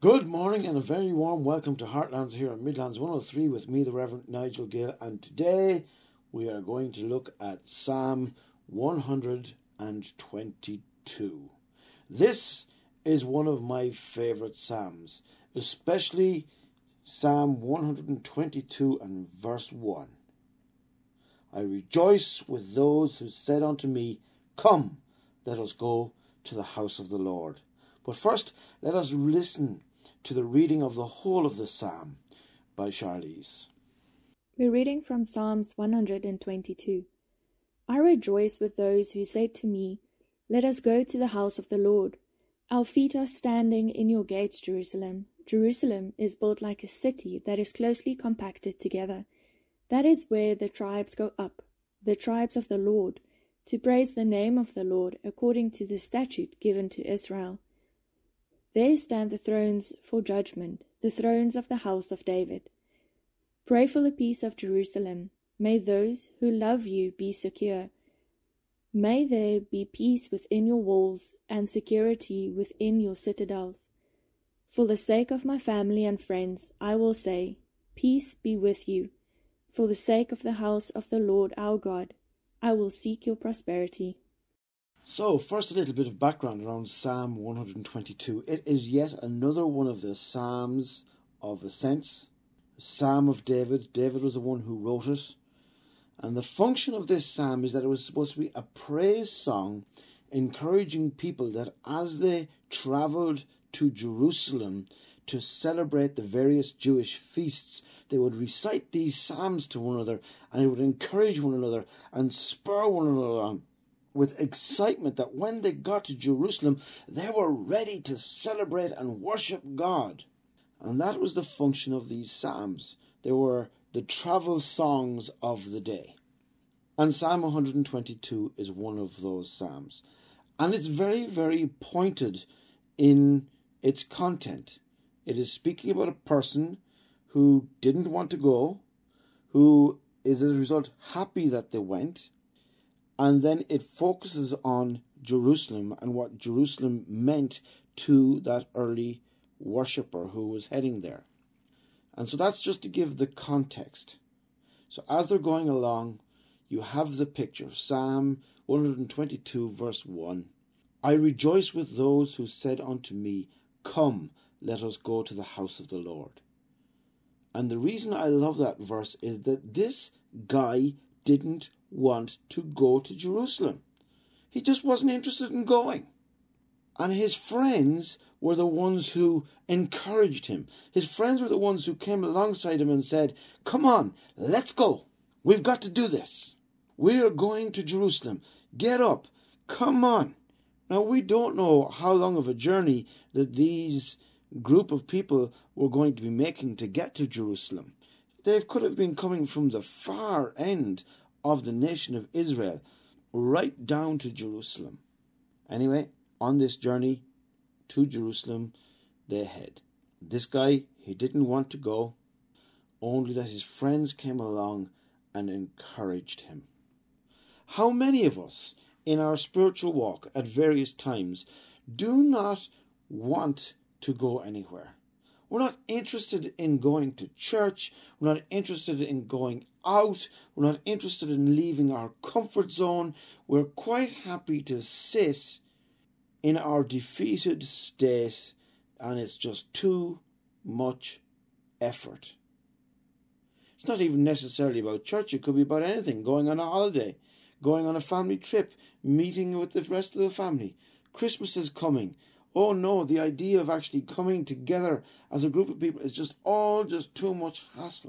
Good morning and a very warm welcome to Heartlands here on Midlands 103 with me, the Reverend Nigel Gale, and today we are going to look at Psalm 122. This is one of my favourite Psalms, especially Psalm 122 and verse 1. I rejoice with those who said unto me, Come, let us go to the house of the Lord. But first, let us listen to the reading of the whole of the psalm by Charlize. We're reading from Psalms 122. I rejoice with those who said to me, Let us go to the house of the Lord. Our feet are standing in your gates, Jerusalem. Jerusalem is built like a city that is closely compacted together. That is where the tribes go up, the tribes of the Lord, to praise the name of the Lord according to the statute given to Israel. There stand the thrones for judgment, the thrones of the house of David. Pray for the peace of Jerusalem. May those who love you be secure. May there be peace within your walls and security within your citadels. For the sake of my family and friends, I will say, Peace be with you. For the sake of the house of the Lord our God, I will seek your prosperity. So, first a little bit of background around Psalm 122. It is yet another one of the Psalms of Ascents, the Psalm of David. David was the one who wrote it. And the function of this psalm is that it was supposed to be a praise song encouraging people that as they travelled to Jerusalem to celebrate the various Jewish feasts, they would recite these psalms to one another, and it would encourage one another and spur one another on with excitement that when they got to Jerusalem, they were ready to celebrate and worship God. And that was the function of these psalms. They were the travel songs of the day. And Psalm 122 is one of those psalms. And it's very, very pointed in its content. It is speaking about a person who didn't want to go, who is as a result happy that they went, and then it focuses on Jerusalem and what Jerusalem meant to that early worshipper who was heading there. And so that's just to give the context. So as they're going along, you have the picture. Psalm 122 verse 1. I rejoice with those who said unto me, Come, let us go to the house of the Lord. And the reason I love that verse is that this guy didn't want to go to Jerusalem. He just wasn't interested in going. And his friends were the ones who encouraged him. His friends were the ones who came alongside him and said, Come on, let's go. We've got to do this. We are going to Jerusalem. Get up. Come on. Now, we don't know how long of a journey that these group of people were going to be making to get to Jerusalem. They could have been coming from the far end of the nation of Israel right down to Jerusalem. Anyway, on this journey to Jerusalem, they head. This guy, he didn't want to go, only that his friends came along and encouraged him. How many of us in our spiritual walk at various times do not want to go anywhere? We're not interested in going to church. We're not interested in going out. We're not interested in leaving our comfort zone. We're quite happy to sit in our defeated state, and it's just too much effort. It's not even necessarily about church. It could be about anything. Going on a holiday, going on a family trip, meeting with the rest of the family. Christmas is coming. Oh no, the idea of actually coming together as a group of people is just too much hassle.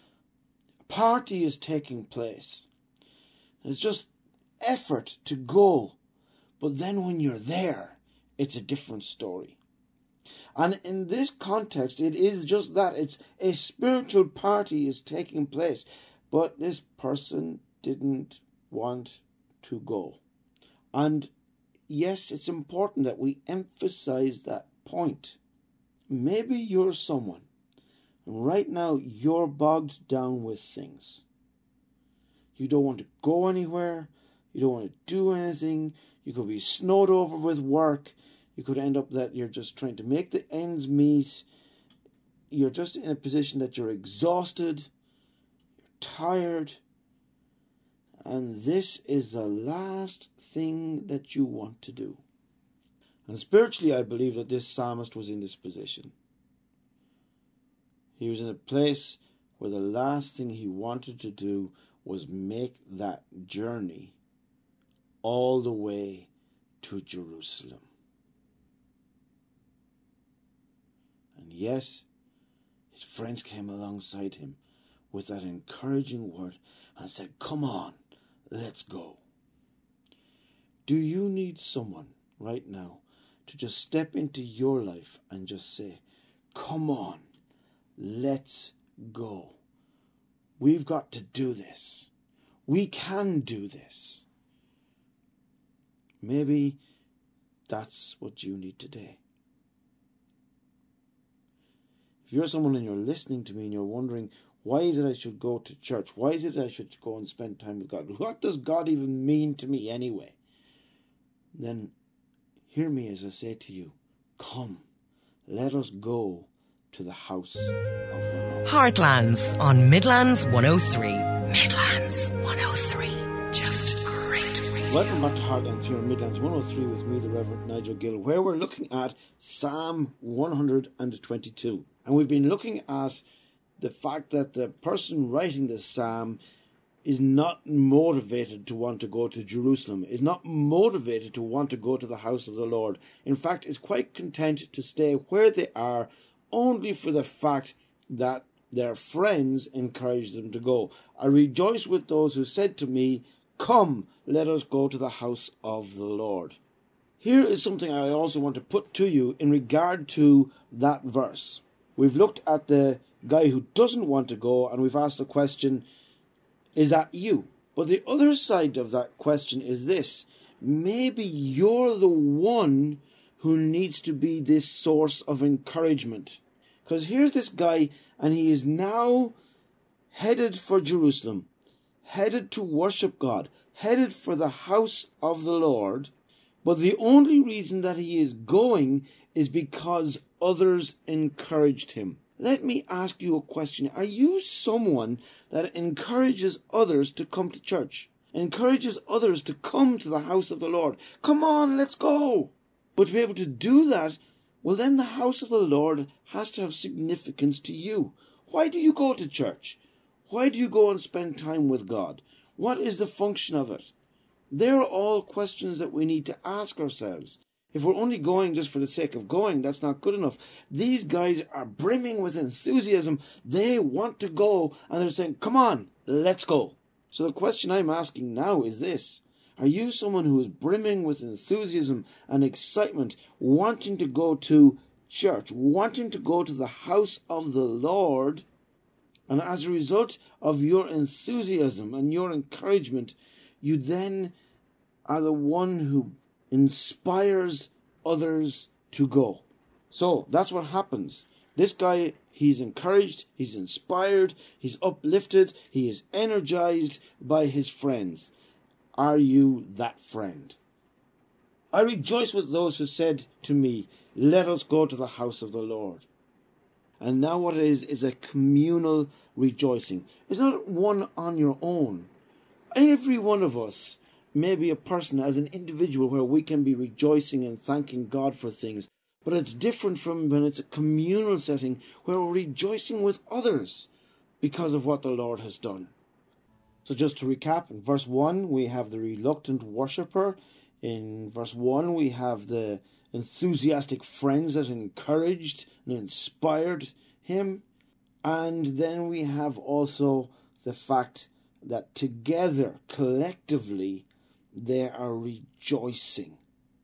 A party is taking place. It's just effort to go. But then when you're there, it's a different story. And in this context, it is just that. It's a spiritual party is taking place. But this person didn't want to go. And yes, it's important that we emphasize that point. Maybe you're someone, and right now you're bogged down with things. You don't want to go anywhere. You don't want to do anything. You could be snowed over with work. You could end up that you're just trying to make the ends meet. You're just in a position that you're exhausted, you're tired, and this is the last thing that you want to do. And spiritually, I believe that this psalmist was in this position. He was in a place where the last thing he wanted to do was make that journey all the way to Jerusalem. And yet, his friends came alongside him with that encouraging word and said, "Come on, let's go." Do you need someone right now to just step into your life and just say, "Come on, let's go. We've got to do this. We can do this"? Maybe that's what you need today. If you're someone and you're listening to me and you're wondering, why is it I should go to church? Why is it I should go and spend time with God? What does God even mean to me anyway? Then hear me as I say to you, come, let us go to the house of the Lord. Heartlands on Midlands 103. Midlands 103. Just great radio. Welcome back to Heartlands here on Midlands 103 with me, the Reverend Nigel Gill, where we're looking at Psalm 122. And we've been looking at the fact that the person writing this psalm is not motivated to want to go to Jerusalem, is not motivated to want to go to the house of the Lord. In fact, is quite content to stay where they are only for the fact that their friends encouraged them to go. I rejoice with those who said to me, "Come, let us go to the house of the Lord." Here is something I also want to put to you in regard to that verse. We've looked at the guy who doesn't want to go, and we've asked the question, is that you? But the other side of that question is this: maybe you're the one who needs to be this source of encouragement. Because here's this guy, and he is now headed for Jerusalem, headed to worship God, headed for the house of the Lord. But the only reason that he is going is because others encouraged him. Let me ask you a question. Are you someone that encourages others to come to church? Encourages others to come to the house of the Lord? Come on, let's go. But to be able to do that, well, then the house of the Lord has to have significance to you. Why do you go to church? Why do you go and spend time with God? What is the function of it? They're all questions that we need to ask ourselves. If we're only going just for the sake of going, that's not good enough. These guys are brimming with enthusiasm. They want to go, and they're saying, "Come on, let's go." So the question I'm asking now is this: are you someone who is brimming with enthusiasm and excitement, wanting to go to church, wanting to go to the house of the Lord, and as a result of your enthusiasm and your encouragement, you then are the one who inspires others to go? So that's what happens. This guy, he's encouraged, he's inspired, he's uplifted, he is energized by his friends. Are you that friend? I rejoice with those who said to me, "Let us go to the house of the Lord." And now what it is a communal rejoicing. It's not one on your own. Every one of us may be a person as an individual where we can be rejoicing and thanking God for things. But it's different from when it's a communal setting where we're rejoicing with others because of what the Lord has done. So just to recap, in verse 1 we have the reluctant worshipper. In verse 1 we have the enthusiastic friends that encouraged and inspired him. And then we have also the fact that together, collectively, they are rejoicing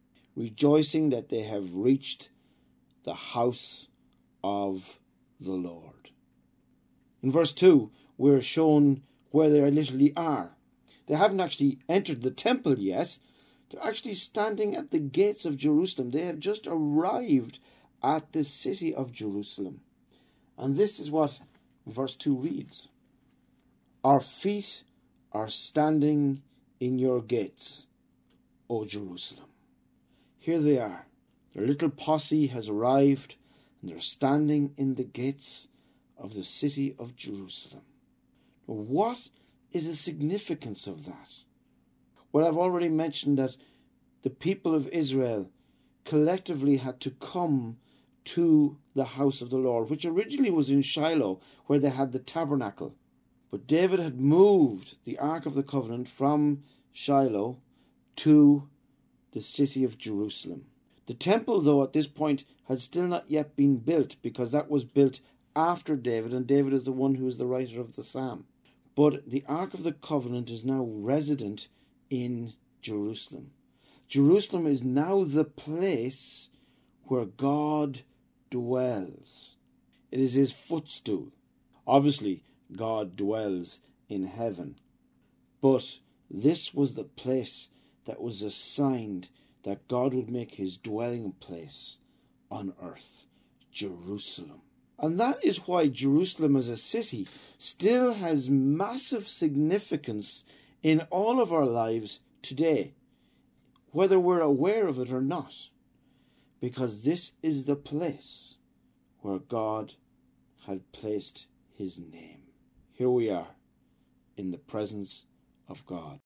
that they have reached the house of the Lord. In verse 2, we're shown where they literally are. They haven't actually entered the temple yet. They're actually standing at the gates of Jerusalem. They have just arrived at the city of Jerusalem. And this is what verse 2 reads: "Our feet are standing in your gates, O Jerusalem." Here they are. Their little posse has arrived, and they're standing in the gates of the city of Jerusalem. Now, what is the significance of that? Well, I've already mentioned that the people of Israel collectively had to come to the house of the Lord, which originally was in Shiloh, where they had the tabernacle. But David had moved the Ark of the Covenant from Shiloh to the city of Jerusalem. The temple, though, at this point had still not yet been built, because that was built after David, and David is the one who is the writer of the psalm. But the Ark of the Covenant is now resident in Jerusalem. Jerusalem is now the place where God dwells. It is his footstool. Obviously, God dwells in heaven. But this was the place that was assigned that God would make his dwelling place on earth, Jerusalem. And that is why Jerusalem as a city still has massive significance in all of our lives today, whether we're aware of it or not, because this is the place where God had placed his name. Here we are in the presence of God.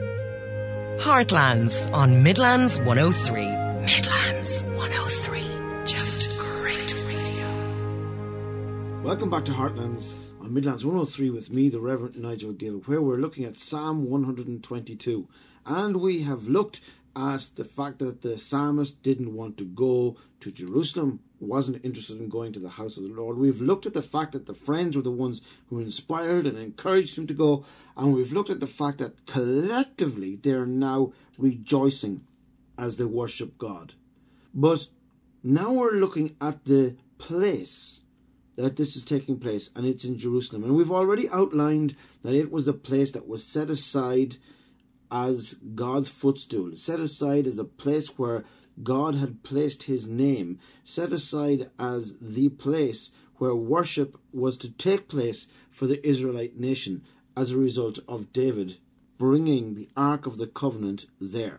Heartlands on Midlands 103. Midlands 103. Just great radio. Welcome back to Heartlands on Midlands 103 with me, the Reverend Nigel Gill, where we're looking at Psalm 122. And we have looked at the fact that the psalmist didn't want to go to Jerusalem, wasn't interested in going to the house of the Lord. We've looked at the fact that the friends were the ones who inspired and encouraged him to go, and we've looked at the fact that collectively they're now rejoicing as they worship God. But now we're looking at the place that this is taking place, and it's in Jerusalem. And we've already outlined that it was the place that was set aside as God's footstool, set aside as a place where God had placed his name, set aside as the place where worship was to take place for the Israelite nation as a result of David bringing the Ark of the Covenant there.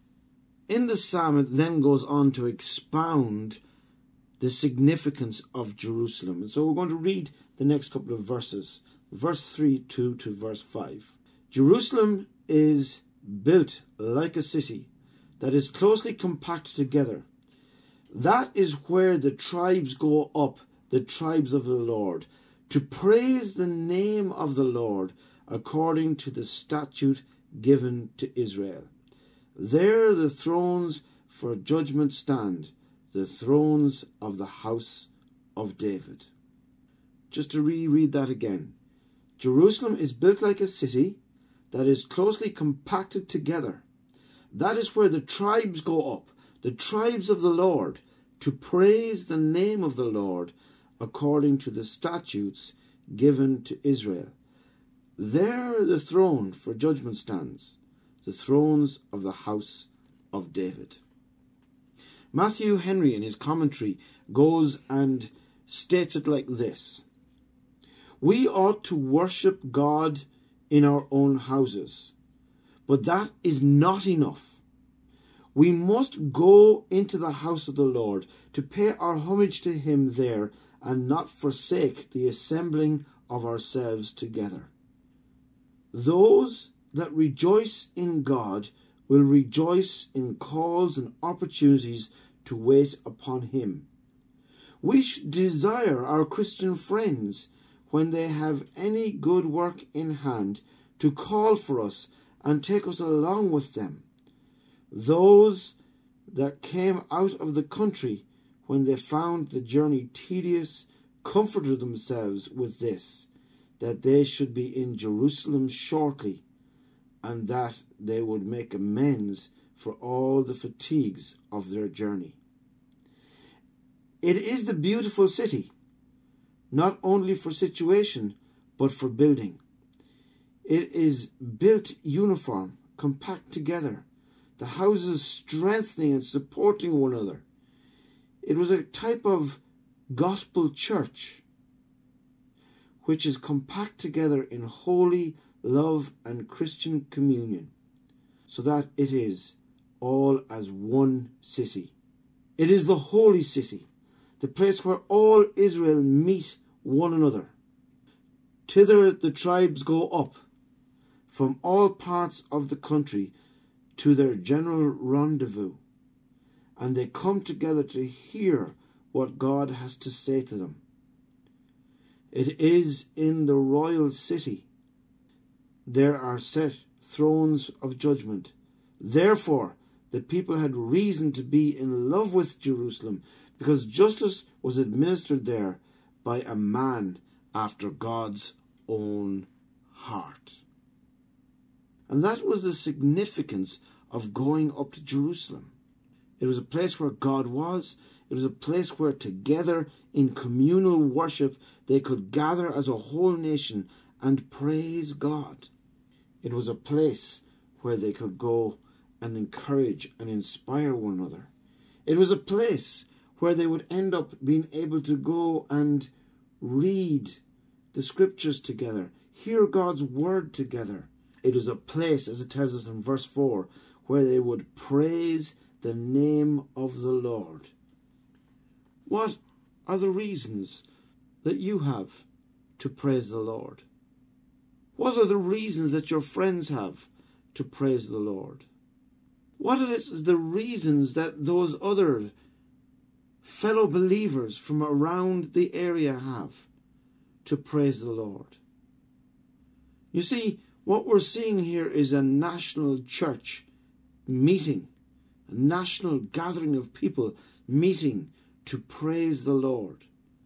In the psalm, it then goes on to expound the significance of Jerusalem. And so we're going to read the next couple of verses, verse 3 to verse 5. Jerusalem is built like a city that is closely compacted together. That is where the tribes go up, the tribes of the Lord, to praise the name of the Lord according to the statute given to Israel. There the thrones for judgment stand, the thrones of the house of David. Just to reread that again. Jerusalem is built like a city that is closely compacted together. That is where the tribes go up, the tribes of the Lord, to praise the name of the Lord according to the statutes given to Israel. There the throne for judgment stands, the thrones of the house of David. Matthew Henry, in his commentary, goes and states it like this: we ought to worship God in our own houses, but that is not enough. We must go into the house of the Lord to pay our homage to him there, and not forsake the assembling of ourselves together. Those that rejoice in God will rejoice in calls and opportunities to wait upon him. We should desire our Christian friends, when they have any good work in hand, to call for us and take us along with them. Those that came out of the country, when they found the journey tedious, comforted themselves with this, that they should be in Jerusalem shortly, and that they would make amends for all the fatigues of their journey. It is the beautiful city, not only for situation, but for building. It is built uniform, compact together, the houses strengthening and supporting one another. It was a type of gospel church, which is compact together in holy love and Christian communion, so that it is all as one city. It is the holy city, the place where all Israel meet one another. Thither the tribes go up from all parts of the country to their general rendezvous, and they come together to hear what God has to say to them. It is in the royal city there are set thrones of judgment. Therefore, the people had reason to be in love with Jerusalem, because justice was administered there by a man after God's own heart. And that was the significance of going up to Jerusalem. It was a place where God was. It was a place where together in communal worship they could gather as a whole nation and praise God. It was a place where they could go and encourage and inspire one another. It was a place where they would end up being able to go and read the scriptures together, hear God's word together. It was a place, as it tells us in verse 4, where they would praise the name of the Lord. What are the reasons that you have to praise the Lord? What are the reasons that your friends have to praise the Lord? What are the reasons that those other fellow believers from around the area have to praise the Lord? You see, what we're seeing here is a national church meeting, a national gathering of people meeting to praise the Lord.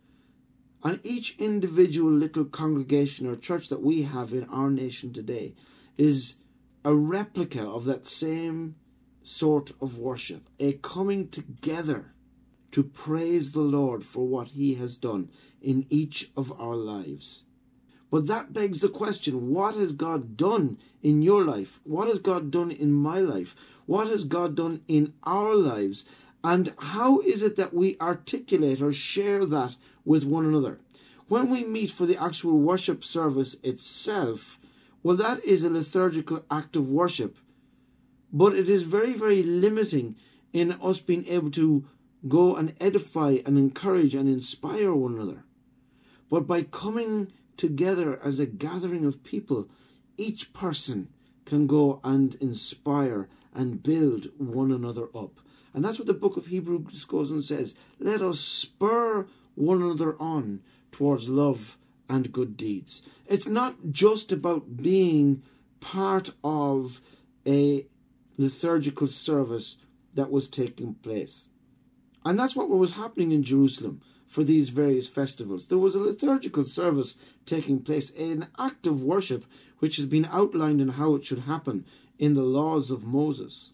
And each individual little congregation or church that we have in our nation today is a replica of that same sort of worship, a coming together to praise the Lord for what he has done in each of our lives. But that begs the question, what has God done in your life? What has God done in my life? What has God done in our lives? And how is it that we articulate or share that with one another? When we meet for the actual worship service itself, well, that is a liturgical act of worship. But it is very, very limiting in us being able to go and edify and encourage and inspire one another. But by coming together as a gathering of people, each person can go and inspire and build one another up. And that's what the book of Hebrews goes and says. Let us spur one another on towards love and good deeds. It's not just about being part of a liturgical service that was taking place. And that's what was happening in Jerusalem for these various festivals. There was a liturgical service taking place, an act of worship which has been outlined in how it should happen in the laws of Moses.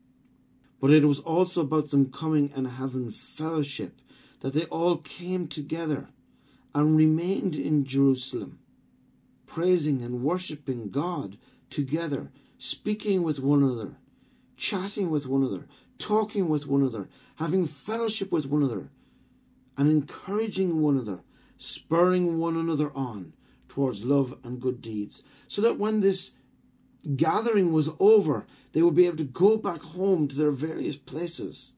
But it was also about them coming and having fellowship, that they all came together and remained in Jerusalem, praising and worshipping God together, speaking with one another, chatting with one another, talking with one another, having fellowship with one another, and encouraging one another, spurring one another on towards love and good deeds, so that when this gathering was over, they would be able to go back home to their various places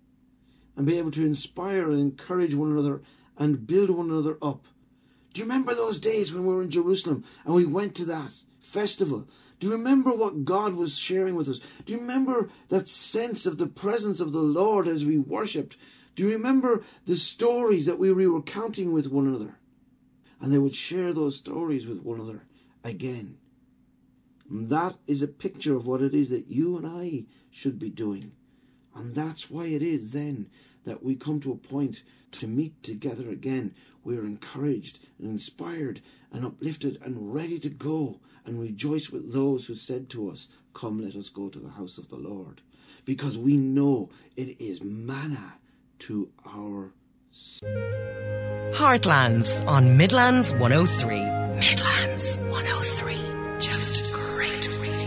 and be able to inspire and encourage one another and build one another up. Do you remember those days when we were in Jerusalem and we went to that festival? Do you remember what God was sharing with us? Do you remember that sense of the presence of the Lord as we worshipped? Do you remember the stories that we were recounting with one another? And they would share those stories with one another again. And that is a picture of what it is that you and I should be doing. And that's why it is then that we come to a point to meet together again. We are encouraged and inspired and uplifted and ready to go and rejoice with those who said to us, "Come, let us go to the house of the Lord." Because we know it is manna to our soul. Heartlands on Midlands 103. Midlands 103. Just great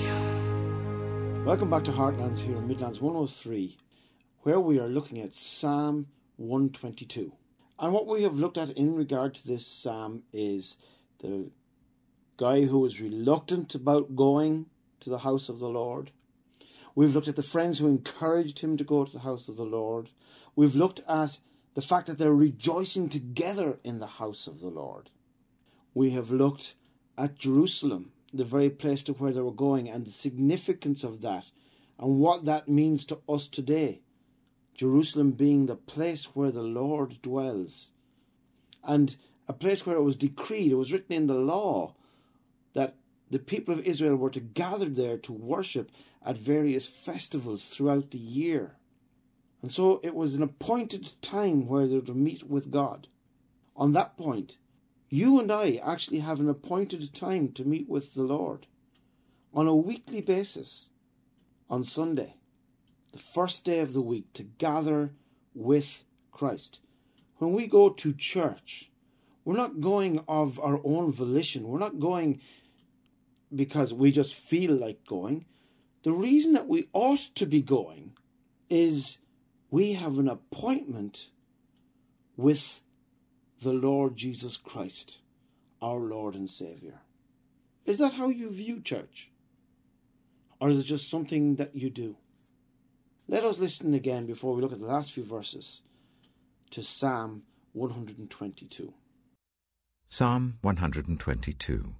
radio. Welcome back to Heartlands here on Midlands 103, where we are looking at Psalm 122. And what we have looked at in regard to this psalm is the guy who was reluctant about going to the house of the Lord. We've looked at the friends who encouraged him to go to the house of the Lord. We've looked at the fact that they're rejoicing together in the house of the Lord. We have looked at Jerusalem, the very place to where they were going, and the significance of that and what that means to us today. Jerusalem being the place where the Lord dwells, and a place where it was decreed, it was written in the law, that the people of Israel were to gather there to worship at various festivals throughout the year. And so it was an appointed time where they were to meet with God. On that point, you and I actually have an appointed time to meet with the Lord on a weekly basis on Sunday, the first day of the week, to gather with Christ. When we go to church, we're not going of our own volition. We're not going because we just feel like going. The reason that we ought to be going is we have an appointment with the Lord Jesus Christ, our Lord and Saviour. Is that how you view church? Or is it just something that you do? Let us listen again before we look at the last few verses to Psalm 122. Psalm 122.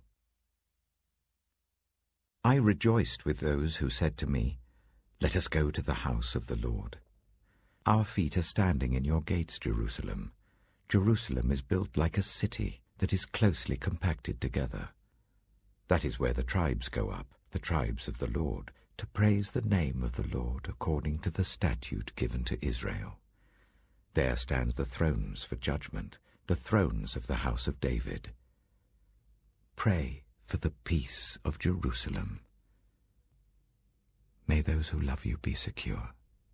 I rejoiced with those who said to me, "Let us go to the house of the Lord." Our feet are standing in your gates, Jerusalem. Jerusalem is built like a city that is closely compacted together. That is where the tribes go up, the tribes of the Lord, to praise the name of the Lord according to the statute given to Israel. There stand the thrones for judgment, the thrones of the house of David. Pray for the peace of Jerusalem. May those who love you be secure.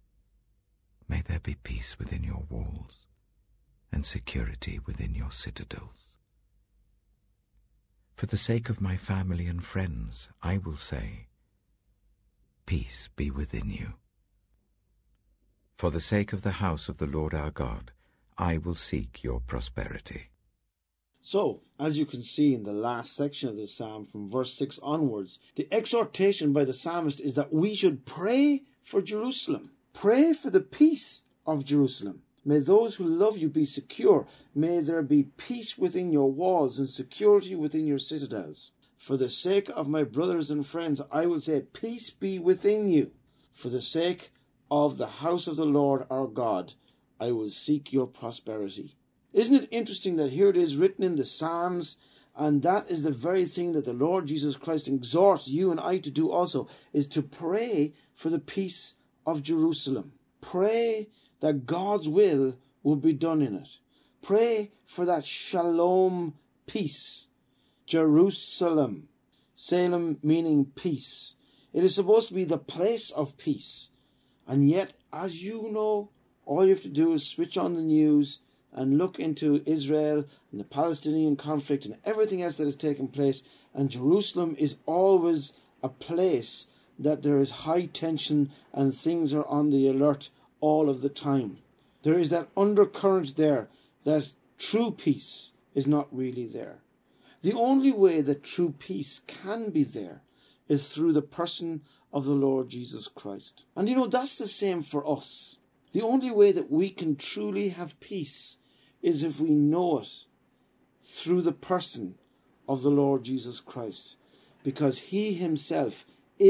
May there be peace within your walls and security within your citadels. For the sake of my family and friends, I will say, peace be within you. For the sake of the house of the Lord our God, I will seek your prosperity. So, as you can see in the last section of this psalm, from verse 6 onwards, the exhortation by the psalmist is that we should pray for Jerusalem. Pray for the peace of Jerusalem. May those who love you be secure. May there be peace within your walls and security within your citadels. For the sake of my brothers and friends, I will say, peace be within you. For the sake of the house of the Lord our God, I will seek your prosperity. Isn't it interesting that here it is written in the Psalms, and that is the very thing that the Lord Jesus Christ exhorts you and I to do also, is to pray for the peace of Jerusalem. Pray that God's will be done in it. Pray for that shalom peace. Jerusalem. Salem meaning peace. It is supposed to be the place of peace. And yet, as you know, all you have to do is switch on the news and look into Israel and the Palestinian conflict and everything else that has taken place. And Jerusalem is always a place that there is high tension and things are on the alert all of the time. There is that undercurrent there that true peace is not really there. The only way that true peace can be there is through the person of the Lord Jesus Christ. And you know, that's the same for us. The only way that we can truly have peace is if we know it through the person of the Lord Jesus Christ, because he himself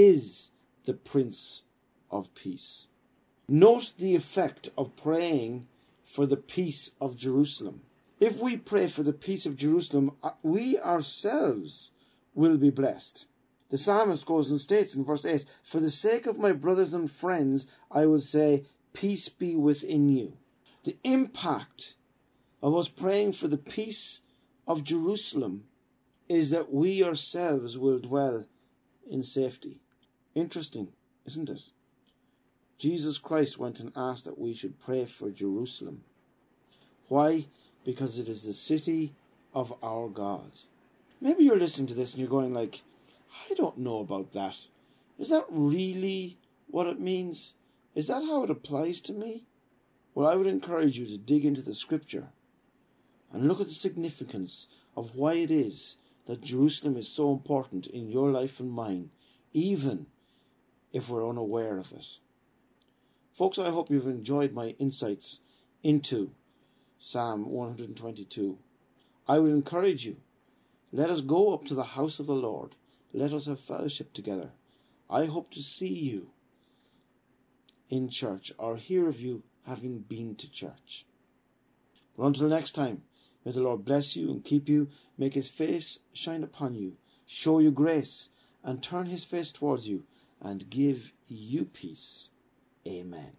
is the Prince of Peace. Note the effect of praying for the peace of Jerusalem. If we pray for the peace of Jerusalem, we ourselves will be blessed. The psalmist goes and states in verse 8, "For the sake of my brothers and friends, I will say, peace be within you." The impact of us praying for the peace of Jerusalem is that we ourselves will dwell in safety. Interesting, isn't it? Jesus Christ went and asked that we should pray for Jerusalem. Why? Because it is the city of our God. Maybe you're listening to this and you're going like, I don't know about that. Is that really what it means? Is that how it applies to me? Well, I would encourage you to dig into the scripture and look at the significance of why it is that Jerusalem is so important in your life and mine, even if we're unaware of it. Folks, I hope you've enjoyed my insights into Psalm 122. I would encourage you, let us go up to the house of the Lord. Let us have fellowship together. I hope to see you in church or hear of you having been to church. But until next time, may the Lord bless you and keep you, make his face shine upon you, show you grace, and turn his face towards you, and give you peace. Amen.